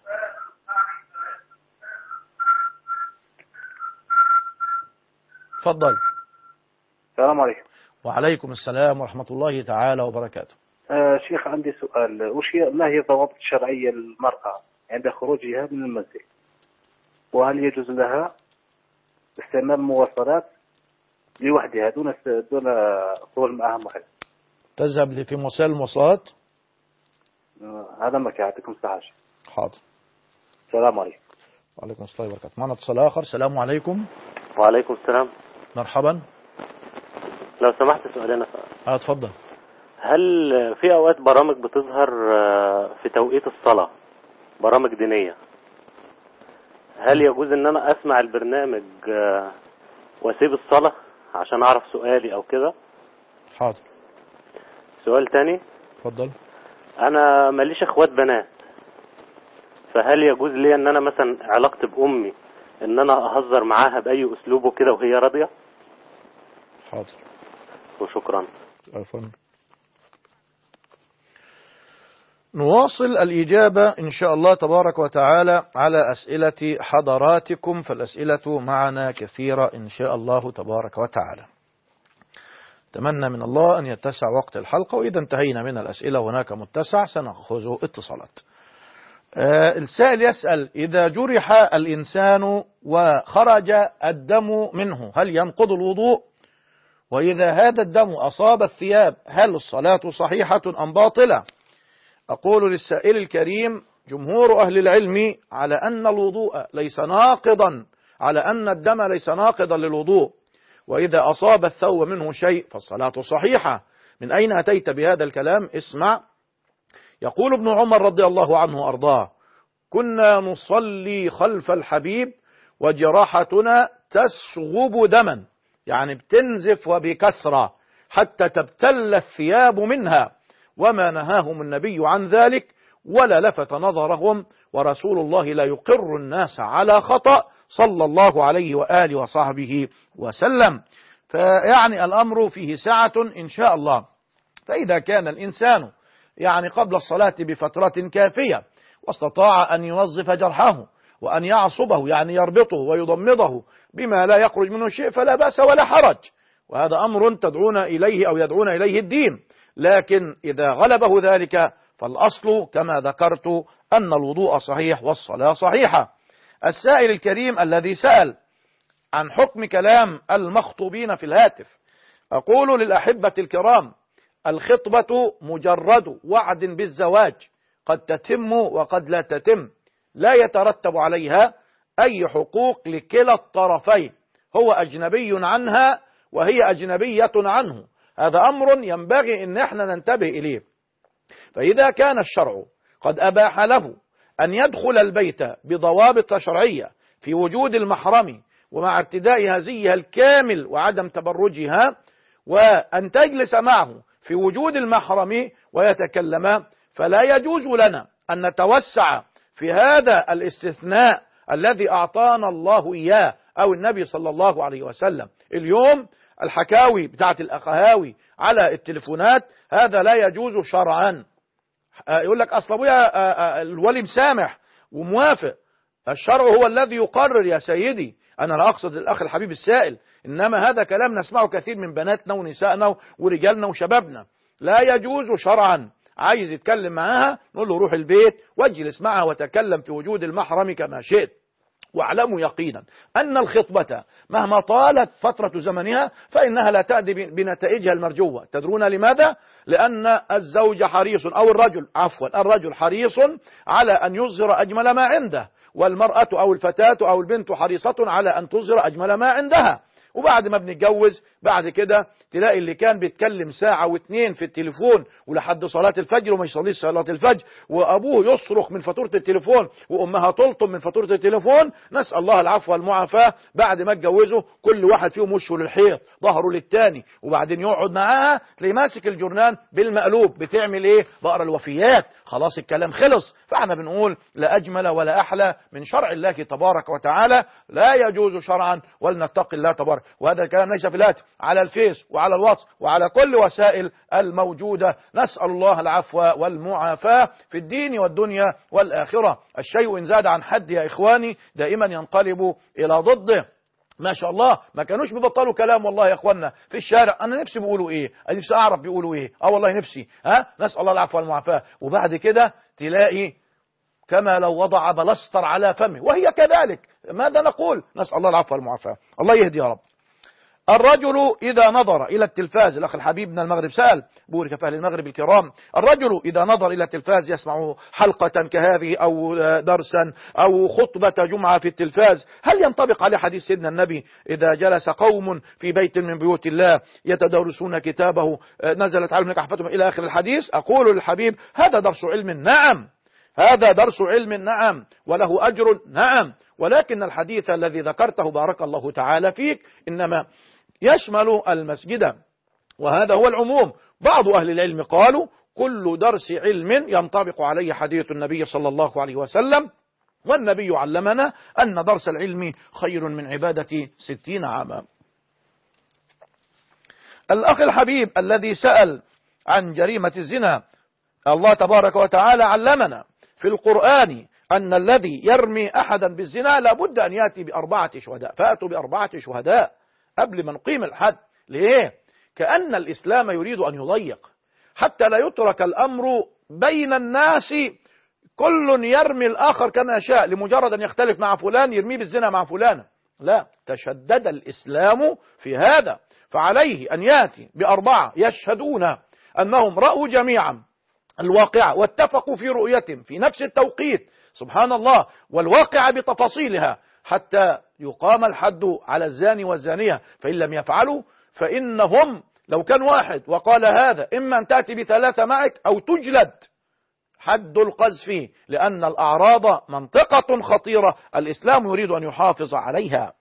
تفضل. السلام عليكم. وعليكم السلام ورحمة الله تعالى وبركاته. شيخ عندي سؤال، ما هي الضوابط الشرعية للمرأة عند خروجها من المنزل؟ وهل يجوز لها استعمال المواصلات لوحدها دون خروج معها محل؟ تذهب في وسائل المواصلات؟ هذا ما كان. يعطيكم الصحة. حاضر. السلام عليكم. وعليكم السلام وبركاته. معنا اتصال آخر. السلام عليكم. وعليكم السلام. مرحبا. لو سمحت سؤالين. اتفضل. هل في اوقات برامج بتظهر في توقيت الصلاة، برامج دينية، هل يجوز ان انا اسمع البرنامج واسيب الصلاة عشان اعرف سؤالي او كده؟ حاضر. سؤال تاني. اتفضل. انا ماليش اخوات بنات، فهل يجوز لي ان انا مثلا علاقتي بامي ان انا اهزر معاها باي اسلوب وكده وهي راضية؟ حاضر. وشكرا. عفوا. نواصل الإجابة إن شاء الله تبارك وتعالى على أسئلة حضراتكم، فالأسئلة معنا كثيرة إن شاء الله تبارك وتعالى. أتمنى من الله أن يتسع وقت الحلقة، وإذا انتهينا من الأسئلة هناك متسع سنأخذ اتصالات. السائل يسأل: إذا جرح الإنسان وخرج الدم منه هل ينقض الوضوء؟ وإذا هذا الدم أصاب الثياب هل الصلاة صحيحة أم باطلة؟ أقول للسائل الكريم: جمهور أهل العلم على أن الوضوء ليس ناقضا، على أن الدم ليس ناقضا للوضوء، وإذا أصاب الثوب منه شيء فالصلاة صحيحة. من أين أتيت بهذا الكلام؟ اسمع. يقول ابن عمر رضي الله عنه وأرضاه: كنا نصلي خلف الحبيب وجراحتنا تسغب دما، يعني بتنزف وبكسرة حتى تبتل الثياب منها، وما نهاهم النبي عن ذلك ولا لفت نظرهم، ورسول الله لا يقر الناس على خطأ صلى الله عليه وآله وصحبه وسلم. فيعني الأمر فيه سعة إن شاء الله. فإذا كان الإنسان يعني قبل الصلاة بفترة كافية واستطاع أن ينظف جرحه وأن يعصبه، يعني يربطه ويضمضه بما لا يخرج منه شيء، فلا بأس ولا حرج، وهذا أمر تدعون إليه أو يدعون إليه الدين. لكن إذا غلبه ذلك فالأصل كما ذكرت أن الوضوء صحيح والصلاة صحيحة. السائل الكريم الذي سأل عن حكم كلام المخطوبين في الهاتف، أقول للأحبة الكرام: الخطبة مجرد وعد بالزواج، قد تتم وقد لا تتم، لا يترتب عليها أي حقوق لكلا الطرفين، هو أجنبي عنها وهي أجنبية عنه. هذا أمر ينبغي أن احنا ننتبه إليه. فإذا كان الشرع قد أباح له أن يدخل البيت بضوابط شرعية في وجود المحرم ومع ارتداء هزيها الكامل وعدم تبرجها، وأن تجلس معه في وجود المحرم ويتكلم، فلا يجوز لنا أن نتوسع في هذا الاستثناء الذي أعطانا الله إياه أو النبي صلى الله عليه وسلم. اليوم الحكاوي بتاعت الأخهاوي على التلفونات هذا لا يجوز شرعا. يقول لك أصل أبويا الولي مسامح وموافق. الشرع هو الذي يقرر يا سيدي. أنا لا أقصد الأخ الحبيب السائل، إنما هذا كلام نسمعه كثير من بناتنا ونسائنا ورجالنا وشبابنا. لا يجوز شرعا عايز يتكلم معاها نقول له روح البيت واجلس معها وتكلم في وجود المحرم كما شئت. واعلموا يقينا أن الخطبة مهما طالت فترة زمنها فإنها لا تأتي بنتائجها المرجوة. تدرون لماذا؟ لأن الزوج حريص أو الرجل حريص على أن يظهر أجمل ما عنده، والمرأة أو الفتاة أو البنت حريصة على أن تظهر أجمل ما عندها. وبعد ما بنتجوز بعد كده تلاقي اللي كان بيتكلم ساعة واثنين في التليفون ولحد صلاة الفجر وما يصليش صلاة الفجر، وأبوه يصرخ من فاتورة التليفون وأمها تلطم من فاتورة التليفون، نسأل الله العفو والمعافاة. بعد ما اتجوزوا كل واحد فيهم وشه للحيط ظهره للتاني، وبعدين يقعد معاها تلاقيه ماسك الجورنان بالمقلوب بتعمل ايه؟ بقرا الوفيات. خلاص الكلام خلص. فاحنا بنقول لا أجمل ولا أحلى من شرع الله تبارك وتعالى، لا يجوز شرعا ولنتقي الله تبارك. وهذا الكلام ليس في الهاتف، على الفيس وعلى الواتس وعلى كل وسائل الموجودة. نسأل الله العفو والمعافاة في الدين والدنيا والآخرة. الشيء إن زاد عن حد يا إخواني دائما ينقلب إلى ضده. ما شاء الله ما كانوش بيبطلوا كلام والله يا اخوانا في الشارع. انا نفسي بيقولوا ايه، انا نفسي اعرف بيقولوا ايه، والله نفسي. نسأل الله العفو والمعافاة. وبعد كده تلاقي كما لو وضع بلستر على فمه وهي كذلك. ماذا نقول؟ نسأل الله العفو والمعافاة. الله يهدي يا رب. الرجل إذا نظر إلى التلفاز، الأخ الحبيب من المغرب سأل، بورك في أهل المغرب الكرام، الرجل إذا نظر إلى التلفاز يسمع حلقة كهذه أو درسا أو خطبة جمعة في التلفاز، هل ينطبق عليه حديث سيدنا النبي إذا جلس قوم في بيت من بيوت الله يتدارسون كتابه نزلت عليهم كحفتهم إلى آخر الحديث؟ أقول للحبيب هذا درس علم، نعم، هذا درس علم، نعم، وله أجر، نعم، ولكن الحديث الذي ذكرته بارك الله تعالى فيك إنما يشمل المسجد، وهذا هو العموم. بعض أهل العلم قالوا كل درس علم ينطبق عليه حديث النبي صلى الله عليه وسلم، والنبي علمنا أن درس العلم خير من عبادة 60 عاما. الأخ الحبيب الذي سأل عن جريمة الزنا، الله تبارك وتعالى علمنا في القرآن أن الذي يرمي أحدا بالزنا لابد أن يأتي ب4 شهداء، فأتوا ب4 شهداء قبل ما نقيم الحد. ليه؟ كأن الإسلام يريد أن يضيق حتى لا يترك الأمر بين الناس كل يرمي الآخر كما شاء لمجرد أن يختلف مع فلان يرميه بالزنا مع فلان. لا، تشدد الإسلام في هذا، فعليه أن يأتي ب4 يشهدون أنهم رأوا جميعا الواقعة واتفقوا في رؤيتهم في نفس التوقيت، سبحان الله، والواقعة بتفاصيلها، حتى يقام الحد على الزاني والزانية. فإن لم يفعلوا فإنهم لو كان واحد وقال هذا إما أن تأتي ب3 معك أو تجلد حد القذف، لأن الأعراض منطقة خطيرة الإسلام يريد أن يحافظ عليها.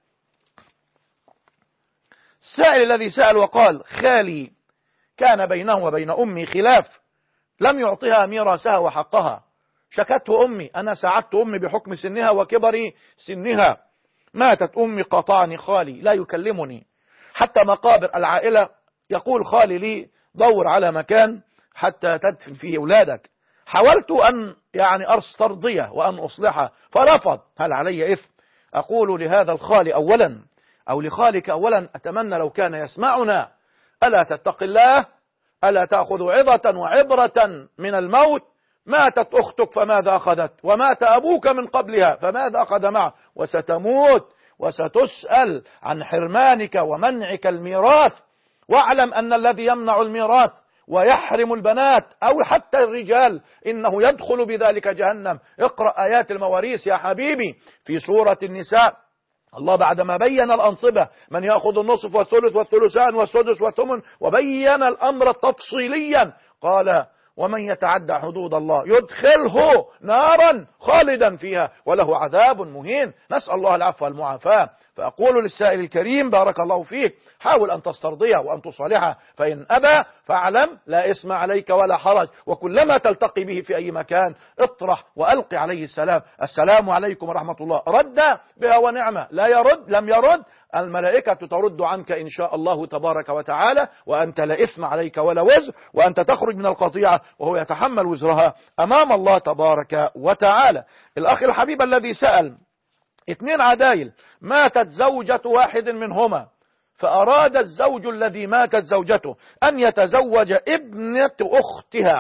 السائل الذي سأل وقال خالي كان بينه وبين أمي خلاف لم يعطها ميراثها وحقها، شكته أمي، أنا ساعدت أمي بحكم سنها وكبر سنها، ماتت أمي قطعني خالي لا يكلمني، حتى مقابر العائلة يقول خالي لي دور على مكان حتى تدفن فيه أولادك، حاولت أن أسترضيه وأن أصلحه فرفض، هل علي إثم؟ أقول لهذا الخالي أولا أو لخالك أولا أتمنى لو كان يسمعنا ألا تتق الله، ألا تأخذ عظة وعبرة من الموت؟ ماتت أختك فماذا أخذت، ومات أبوك من قبلها فماذا أخذ معه، وستموت وستسأل عن حرمانك ومنعك الميراث. واعلم أن الذي يمنع الميراث ويحرم البنات أو حتى الرجال إنه يدخل بذلك جهنم. اقرأ آيات المواريث يا حبيبي في سورة النساء، الله بعدما بين الأنصبة من يأخذ النصف والثلث والثلثان والسدس والثمن وبين الأمر تفصيليا قال ومن يتعدى حدود الله يدخله نارا خالدا فيها وله عذاب مهين. نسأل الله العفو والمعافاة. فأقول للسائل الكريم بارك الله فيك حاول أن تسترضيه وأن تصالحه، فإن أبى فاعلم لا إثم عليك ولا حرج، وكلما تلتقي به في أي مكان اطرح وألقي عليه السلام، السلام عليكم ورحمة الله، رد بها ونعمة، لا يرد لم يرد الملائكة ترد عنك إن شاء الله تبارك وتعالى، وأنت لا إثم عليك ولا وزر، وأنت تخرج من القطيعة وهو يتحمل وزرها أمام الله تبارك وتعالى. الأخ الحبيب الذي سأل 2 عدايل ماتت زوجة واحد منهما، فأراد الزوج الذي ماتت زوجته أن يتزوج ابنة أختها،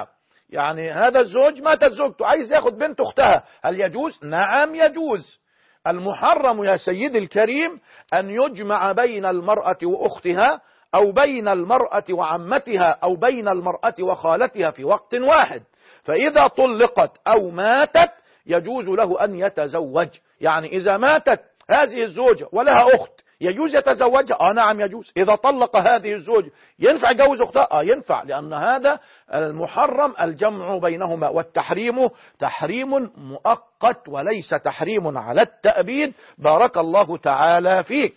يعني هذا الزوج ماتت زوجته عايز ياخد بنت أختها، هل يجوز؟ نعم يجوز. المحرم يا سيدي الكريم أن يجمع بين المرأة وأختها، أو بين المرأة وعمتها، أو بين المرأة وخالتها في وقت واحد. فإذا طلقت أو ماتت يجوز له أن يتزوج. يعني إذا ماتت هذه الزوجة ولها أخت يجوز يتزوجها؟ نعم يجوز. إذا طلق هذه الزوجة ينفع يجوز أختها؟ ينفع، لأن هذا المحرم الجمع بينهما، والتحريم تحريم مؤقت وليس تحريم على التأبيد. بارك الله تعالى فيك.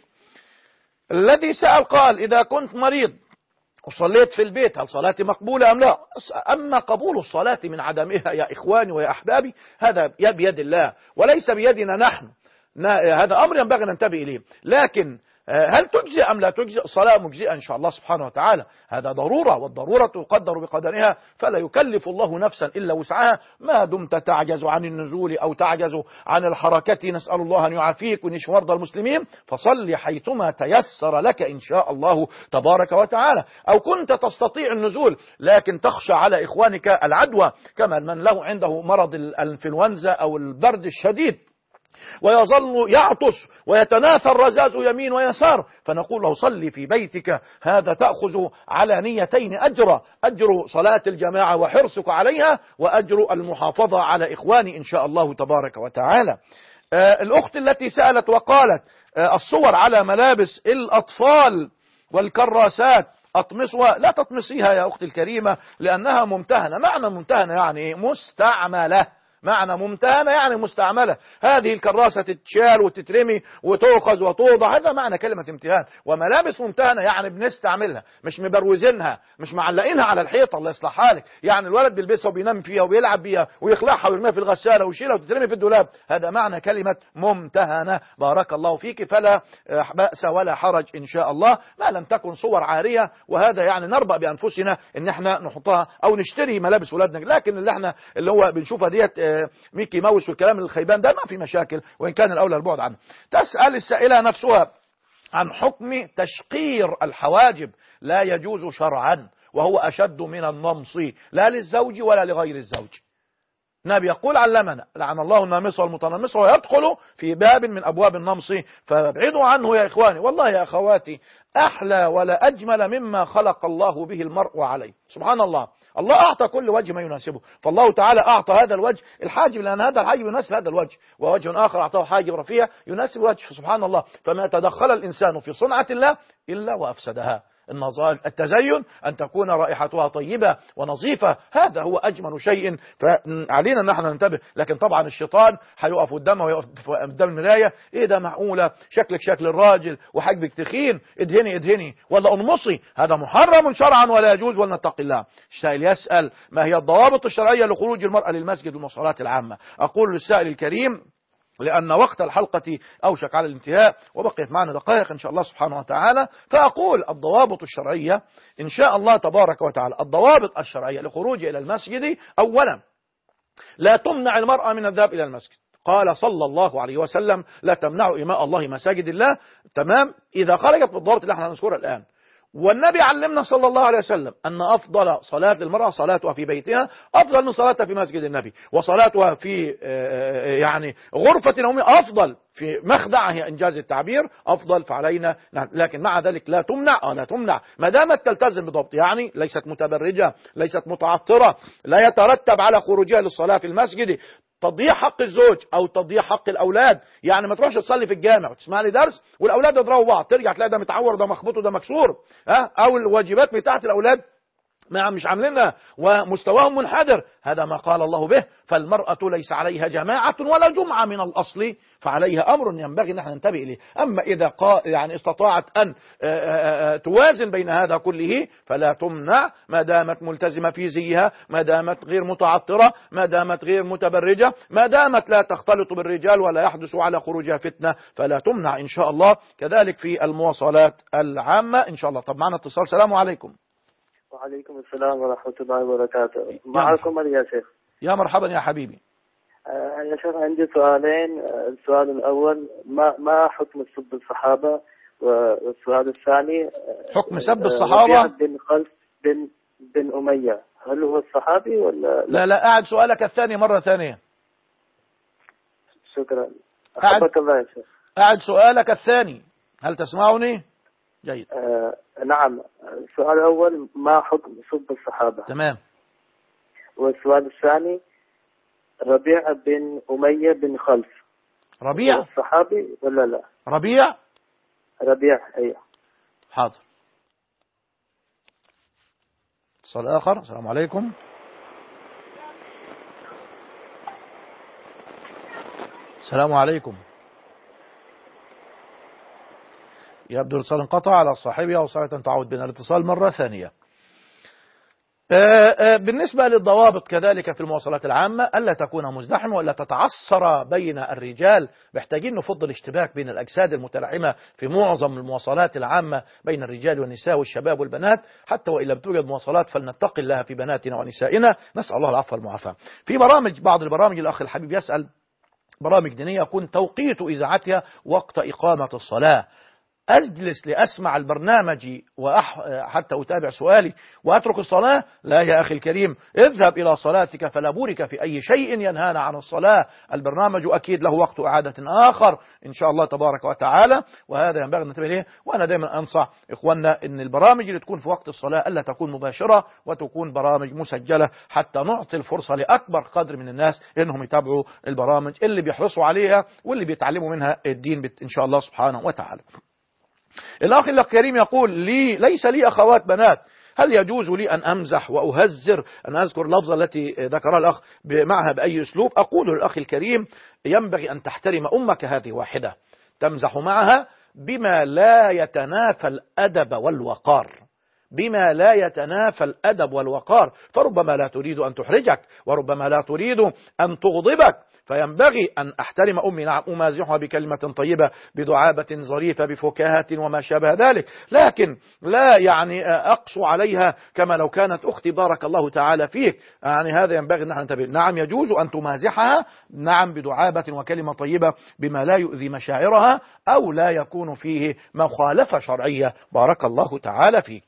الذي سأل قال إذا كنت مريض وصليت في البيت هل صلاتي مقبولة أم لا؟ أما قبول الصلاة من عدمها يا إخواني ويا أحبابي هذا بيد الله وليس بيدنا نحن. هذا أمر ينبغي أن ننتبه إليه. لكن هل تجزئ أم لا تجزئ؟ الصلاة مجزئة إن شاء الله سبحانه وتعالى. هذا ضرورة، والضرورة تقدر بقدرها، فلا يكلف الله نفسا إلا وسعها. ما دمت تعجز عن النزول أو تعجز عن الحركة، نسأل الله أن يعافيك ونشفي مرضى المسلمين، فصل حيثما تيسر لك إن شاء الله تبارك وتعالى. أو كنت تستطيع النزول لكن تخشى على إخوانك العدوى، كما من له عنده مرض الإنفلونزا أو البرد الشديد ويظل يعطس ويتناثر الرذاذ يمين ويسار، فنقول له صلي في بيتك. هذا تأخذ على نيتين أجر صلاة الجماعة وحرصك عليها، وأجر المحافظة على إخواني إن شاء الله تبارك وتعالى. الأخت التي سألت وقالت الصور على ملابس الأطفال والكراسات أطمسها، لا تطمسيها يا أختي الكريمة لأنها ممتهنة. معنى ممتهنة يعني مستعملة، معنى ممتهنة يعني مستعملة. هذه الكراسة تتشال وتترمي وتؤخذ وتوضع، هذا معنى كلمة امتهان. وملابس ممتهنة يعني بنستعملها، مش مبروزينها، مش معلقينها على الحيطة الله يصلح حالك. يعني الولد بيلبسها وبينام فيها وبيلعب بيها ويخلعها ويرميها في الغسالة ويشيلها وتترمي في الدولاب، هذا معنى كلمة ممتهنة. بارك الله فيك. فلا بأس ولا حرج إن شاء الله ما لم تكن صور عارية، وهذا يعني نربأ بأنفسنا إن احنا نحطها أو نشتري ملابس ولادنا. لكن اللي هو بنشوفها ديت ميكي ماوس والكلام الخيبان ده ما في مشاكل، وإن كان الأولى البعد عنه. تسأل السائلة نفسها عن حكم تشقير الحواجب، لا يجوز شرعا، وهو أشد من النمص لا للزوج ولا لغير الزوج. النبي يقول علمنا لعن الله النامص والمتنمص، ويدخل في باب من أبواب النمص، فابعدوا عنه يا إخواني. والله يا أخواتي أحلى ولا أجمل مما خلق الله به المرء عليه. سبحان الله، الله أعطى كل وجه ما يناسبه، فالله تعالى أعطى هذا الوجه الحاجب لأن هذا الحاجب يناسب هذا الوجه، ووجه آخر أعطاه حاجب رفيع يناسب وجه. سبحان الله. فما تدخل الإنسان في صنعة الله إلا وأفسدها. التزين أن تكون رائحتها طيبة ونظيفة، هذا هو أجمل شيء، فعلينا أن نحن ننتبه. لكن طبعا الشيطان هيقف قدامه ويقف قدام المراية، إيه ده معقولة شكلك شكل الراجل وحجبك تخين، ادهني ولا انمصي، هذا محرم شرعا ولا يجوز، ولنتقي الله. السائل يسأل ما هي الضوابط الشرعية لخروج المرأة للمسجد والمصلات العامة؟ أقول للسائل الكريم لأن وقت الحلقة أوشك على الانتهاء وبقيت معنا دقائق إن شاء الله سبحانه وتعالى، فأقول الضوابط الشرعية إن شاء الله تبارك وتعالى. الضوابط الشرعية لخروج إلى المسجد: أولا لا تمنع المرأة من الذهاب إلى المسجد. قال صلى الله عليه وسلم: لا تمنعوا إماء الله مساجد الله. تمام. إذا خرجت بالضوابط اللي احنا هنذكرها الآن، والنبي علمنا صلى الله عليه وسلم أن أفضل صلاة المرأة صلاتها في بيتها أفضل من صلاتها في مسجد النبي، وصلاتها في يعني غرفة نومها أفضل، في مخدعها إنجاز التعبير أفضل، فعلينا. لكن مع ذلك لا تمنع لا تمنع ما دامت تلتزم بضبط، يعني ليست متبرجة، ليست متعطرة، لا يترتب على خروجها للصلاة في المسجد تضييع حق الزوج او تضييع حق الاولاد. يعني ما تروحش تصلي في الجامع وتسمع لي درس والاولاد يضربوا بعض، ترجع تلاقي ده متعور وده مخبوط وده مكسور، او الواجبات بتاعت الاولاد مش عاملينها ومستواهم منحدر، هذا ما قال الله به. فالمرأة ليس عليها جماعة ولا جمعة من الأصل، فعليها أمر ينبغي أن ننتبه إليه. أما إذا يعني استطاعت أن توازن بين هذا كله فلا تمنع ما دامت ملتزمة في زيها، ما دامت غير متعطرة، ما دامت غير متبرجة، ما دامت لا تختلط بالرجال ولا يحدث على خروجها فتنة، فلا تمنع إن شاء الله. كذلك في المواصلات العامة إن شاء الله. طب معنا اتصال. السلام عليكم. وعليكم السلام ورحمة الله وبركاته. معكم علي يا شيخ. يا مرحبا يا حبيبي. يا شيخ عندي سؤالين. السؤال الأول ما حكم سب الصحابة، والسؤال الثاني حكم سب الصحابة بن خلف بن أمية هل هو الصحابي ولا لا لا، أعد سؤالك الثاني مرة ثانية. شكرا. أحبك الله يا شيخ. أعد سؤالك الثاني، هل تسمعني؟ جيد. نعم. السؤال الأول ما حكم سب الصحابة؟ تمام. والسؤال الثاني ربيع بن أمية بن خلف ربيع الصحابي ولا لا؟ ربيع أيوه. حاضر. اتصال آخر. السلام عليكم. السلام عليكم. يبدو الاتصال انقطع على صاحبها وصارت أن تعود بنا الاتصال مرة ثانية. بالنسبة للضوابط كذلك في المواصلات العامة ألا تكون مزدحمة ولا تتعصر بين الرجال، محتاجين نفض الاشتباك بين الأجساد المتلاحمة في معظم المواصلات العامة بين الرجال والنساء والشباب والبنات، حتى وإن لم توجد مواصلات فلنتقي الله في بناتنا ونسائنا، نسأل الله العفو والمعافاة. في بعض البرامج الأخ الحبيب يسأل برامج دينية يكون توقيت إذاعتها وقت إقامة الصلاة، أجلس لأسمع البرنامج حتى أتابع سؤالي وأترك الصلاة؟ لا يا أخي الكريم، اذهب إلى صلاتك فلا بورك في أي شيء ينهانا عن الصلاة. البرنامج أكيد له وقت إعادة آخر إن شاء الله تبارك وتعالى، وهذا ينبغي أن ننتبه إليه. وأنا دائما أنصح إخواننا أن البرامج اللي تكون في وقت الصلاة ألا تكون مباشرة وتكون برامج مسجلة، حتى نعطي الفرصة لأكبر قدر من الناس إنهم يتابعوا البرامج اللي بيحرصوا عليها واللي بيتعلموا منها الدين إن شاء الله سبحانه وتعالى. الأخ الكريم يقول ليس لي أخوات بنات، هل يجوز لي أن أمزح وأهزر، أن أذكر لفظة التي ذكرها الأخ معها بأي أسلوب؟ أقول للأخ الكريم ينبغي أن تحترم أمك هذه واحدة، تمزح معها بما لا يتنافى الأدب والوقار، بما لا يتنافى الأدب والوقار، فربما لا تريد أن تحرجك وربما لا تريد أن تغضبك، فينبغي أن أحترم أمي. نعم أمازحها بكلمة طيبة بدعابة ظريفة بفكاهة وما شابه ذلك، لكن لا يعني أقسو عليها كما لو كانت أختي بارك الله تعالى فيك، يعني هذا ينبغي أن ننتبه. نعم يجوز أن تمازحها، نعم بدعابة وكلمة طيبة بما لا يؤذي مشاعرها أو لا يكون فيه مخالفة شرعية بارك الله تعالى فيك.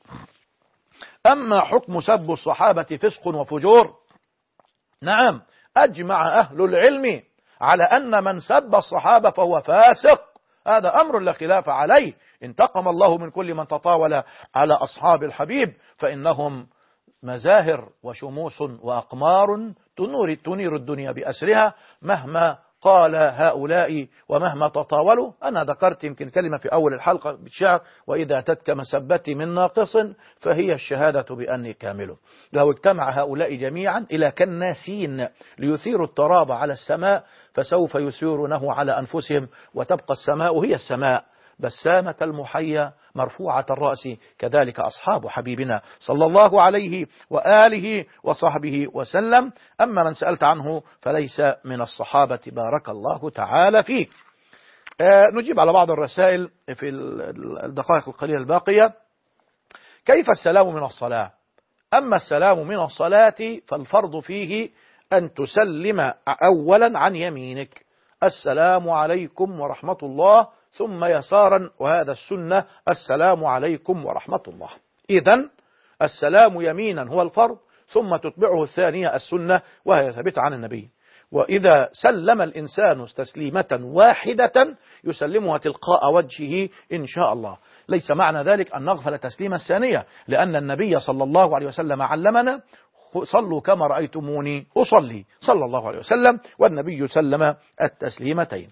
أما حكم سب الصحابة فسق وفجور، نعم أجمع أهل العلم على أن من سب الصحابة فهو فاسق، هذا أمر لا خلاف عليه. انتقم الله من كل من تطاول على أصحاب الحبيب، فإنهم مزاهر وشموس وأقمار تنير الدنيا بأسرها مهما قال هؤلاء ومهما تطاولوا. أنا ذكرت يمكن كلمة في أول الحلقة بالشعر: وإذا أتتك مسبتي من ناقص فهي الشهادة بأني كامل. لو اجتمع هؤلاء جميعا إلى كالناسين ليثيروا التراب على السماء فسوف يثيرونه على أنفسهم، وتبقى السماء هي السماء بسامة المحيا مرفوعة الرأس، كذلك أصحاب حبيبنا صلى الله عليه وآله وصحبه وسلم. أما من سألت عنه فليس من الصحابة بارك الله تعالى فيك. نجيب على بعض الرسائل في الدقائق القليلة الباقية. كيف السلام من الصلاة؟ أما السلام من الصلاة فالفرض فيه أن تسلم أولا عن يمينك، السلام عليكم ورحمة الله، ثم يسارا، وهذا السنة السلام عليكم ورحمة الله. إذن السلام يمينا هو الفرض، ثم تتبعه الثانية السنة وهي ثابتة عن النبي. وإذا سلم الإنسان تسليمة واحدة يسلمها تلقاء وجهه إن شاء الله. ليس معنى ذلك أن نغفل التسليمة الثانية، لأن النبي صلى الله عليه وسلم علمنا: صلوا كما رأيتموني أصلي، صلى الله عليه وسلم، والنبي سلم التسليمتين.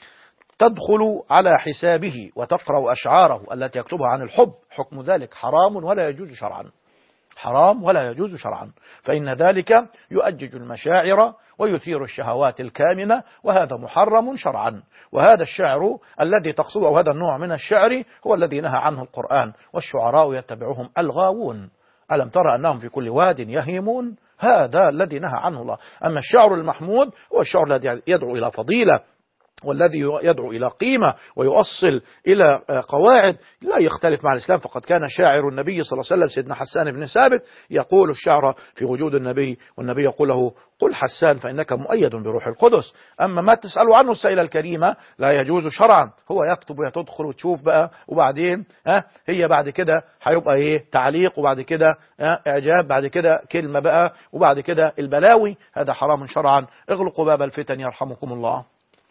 تدخل على حسابه وتقرأ أشعاره التي يكتبها عن الحب، حكم ذلك حرام ولا يجوز شرعا، حرام ولا يجوز شرعا، فإن ذلك يؤجج المشاعر ويثير الشهوات الكامنة، وهذا محرم شرعا. وهذا الشعر الذي تقصده، وهذا النوع من الشعر هو الذي نهى عنه القرآن: والشعراء يتبعهم الغاوون ألم ترى أنهم في كل واد يهيمون، هذا الذي نهى عنه الله. أما الشعر المحمود هو الشعر الذي يدعو إلى فضيلة والذي يدعو إلى قيمة ويؤصل إلى قواعد لا يختلف مع الإسلام. فقد كان شاعر النبي صلى الله عليه وسلم سيدنا حسان بن ثابت يقول الشعر في وجود النبي، والنبي يقول له قل حسان فإنك مؤيد بروح القدس. أما ما تسأل عنه السائلة الكريمة لا يجوز شرعا. هو يكتب وتدخل وتشوف بقى، وبعدين هي بعد كده هيبقى ايه تعليق، وبعد كده إعجاب، بعد كده كلمة بقى، وبعد كده البلاوي. هذا حرام شرعا. اغلقوا باب الفتن يرحمكم الله.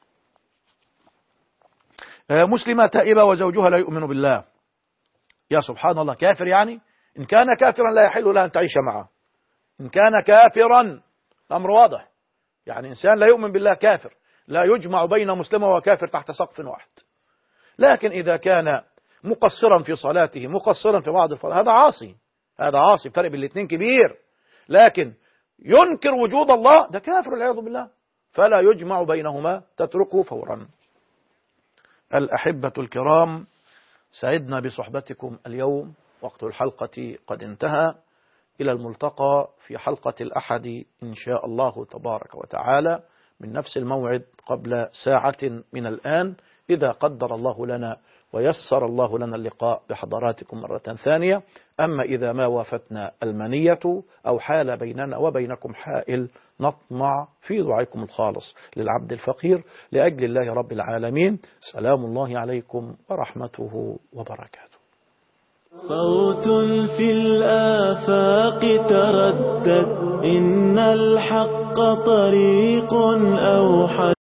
مسلمة تائبة وزوجها لا يؤمن بالله. يا سبحان الله، كافر يعني؟ إن كان كافرا لا يحل لها أن تعيش معه. إن كان كافرا الأمر واضح، يعني إنسان لا يؤمن بالله كافر، لا يجمع بين مسلم وكافر تحت سقف واحد. لكن إذا كان مقصرا في صلاته، مقصرا في بعض الفضل، هذا عاصي، هذا عاصي، فرق بين الاثنين كبير. لكن ينكر وجود الله، ده كافر والعياذ بالله، فلا يجمع بينهما، تتركه فورا. الأحبة الكرام، سعدنا بصحبتكم اليوم، وقت الحلقة قد انتهى. إلى الملتقى في حلقة الأحد إن شاء الله تبارك وتعالى من نفس الموعد قبل ساعة من الآن، إذا قدر الله لنا ويسر الله لنا اللقاء بحضراتكم مرة ثانية. أما إذا ما وافتنا المنية أو حال بيننا وبينكم حائل، نطمع في دعائكم الخالص للعبد الفقير لأجل الله رب العالمين. سلام الله عليكم ورحمته وبركاته. صوت في الآفاق تردد، إن الحق طريق أوحد.